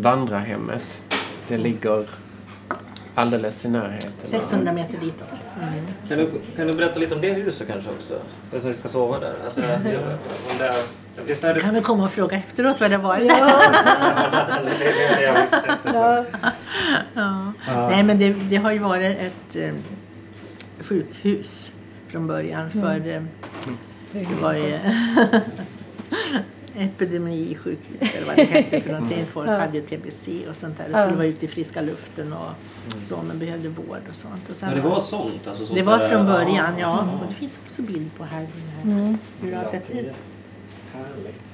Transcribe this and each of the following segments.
vandrarhemmet. Det ligger alldeles i närheten. 600 meter ditåt. Kan du berätta lite om det huset kanske också? Så vi ska sova där. Alltså, Kan vi komma och fråga efteråt vad det var? Det jag visste inte. Ja. Nej, men det har ju varit ett sjukhus från början. För det var ju epidemisjukhus eller vad det hette för någonting. Folk hade ju TBC och sånt där. Det skulle vara ute i friska luften och så, men behövde vård och sånt. Och sen det var sånt? Alltså, sånt det var från början, ja. Och det finns också bild på här. Hur du har sett det. Härligt.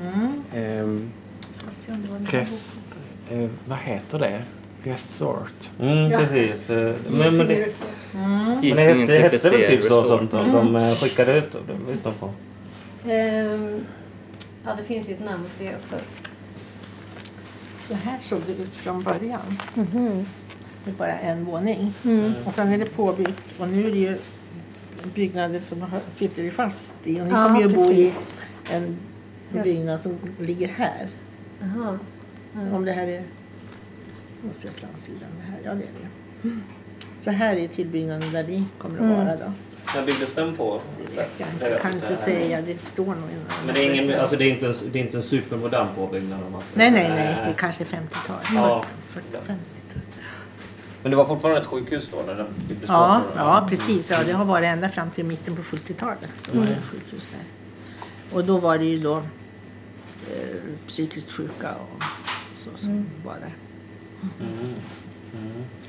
Vad heter det? Resort. Precis. Men det hette väl typ så som de skickade ut dem på. Ja, det finns ju ett namn för det också. Så här såg det ut från början. Det är bara en våning. Och sen är det påbyggt. Och nu är det ju byggnader som sitter ju fast i. Och ni kommer ju bo i en byggnad som ligger här. Aha. Om det här är... måste jag framsidan det här. Ja, det är det. Så här är tillbyggnaden där ni kommer att vara då. När byggdes den på? Jag kan inte säga, det står nog innan. Men det är ingen, alltså det är inte en supermodern påbyggnad? Nej. Det är kanske 50-tal. Ja. 40-50-tal. Men det var fortfarande ett sjukhus då? När det byggdes på? Ja, precis. Ja, det har varit ända fram till mitten på 70-talet. Så var det ett sjukhus där. Och då var det ju då psykiskt sjuka och så som var där.